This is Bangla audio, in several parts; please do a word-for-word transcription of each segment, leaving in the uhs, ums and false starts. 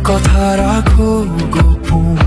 কথা রাখো গোপন।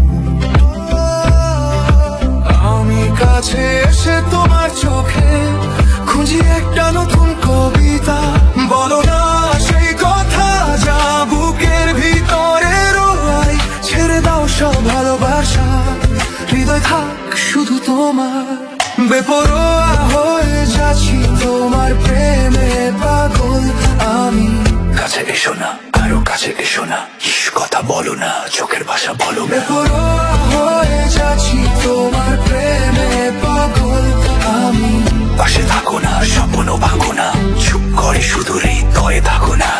আমি কাছে এসে তোমার চোখে খুঁজি একটা নতুন কবিতা। বলো না সেই কথা যা বুকের ভিতরে রয়, ছেড়ে দাও সব ভালোবাসা, হৃদয় থাক শুধু তোমার। বেপরোয়া হয়ে যাচ্ছি তোমার প্রেমে পাগল আমি। কাছে এসো না, আরো কাছে এসো না, ইস কথা বলো না, চোখের ভাষা বলো। বেপরোয়া হয়ে যাচ্ছি তোমার প্রেমে পাগল আমি। পাশে থাকো না, স্বপ্ন ভাঙো না, চুপ করে শুধু হৃদয়ে থাকো না।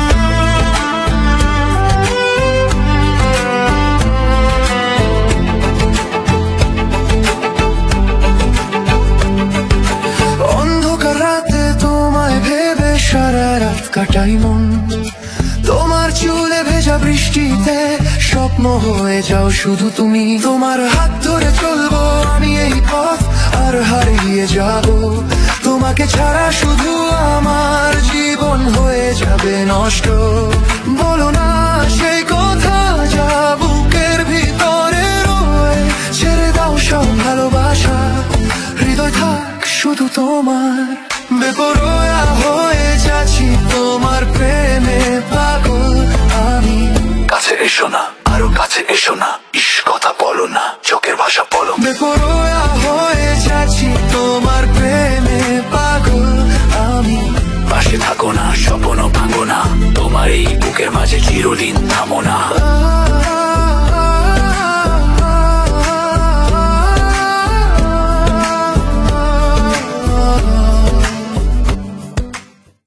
অন্ধকার রাতে তোমায় ভেবে সারা রাত কাটাই মন। তোমার চুলে ভেজা বৃষ্টিতে স্বপ্ন হয়ে যাও শুধু তুমি। তোমার হাত ধরে চলবো আমি এই পথ, আর হারিয়ে যাব তোমাকে ছাড়া শুধু আমার জীবন হয়ে যাবে নষ্ট। বলো না সেই কথা যা বুকের ভিতরে রয়, ছেড়ে দাও সব ভালোবাসা, হৃদয় থাক শুধু তোমার। বেপরোয়া হয়ে যাচ্ছি তোমার প্রেমে পাগল আমি। কাছে এসো না, আরো কাছে এসো না, ইস কথা বলো না, চোখের ভাষা বলো। বেপরোয়া হয়ে যাচ্ছি তোমার প্রেমে পাগল আমি। পাশে থাকো না, স্বপ্ন ভাঙো না, তোমার এই বুকের মাঝে চিরদিন থামো না।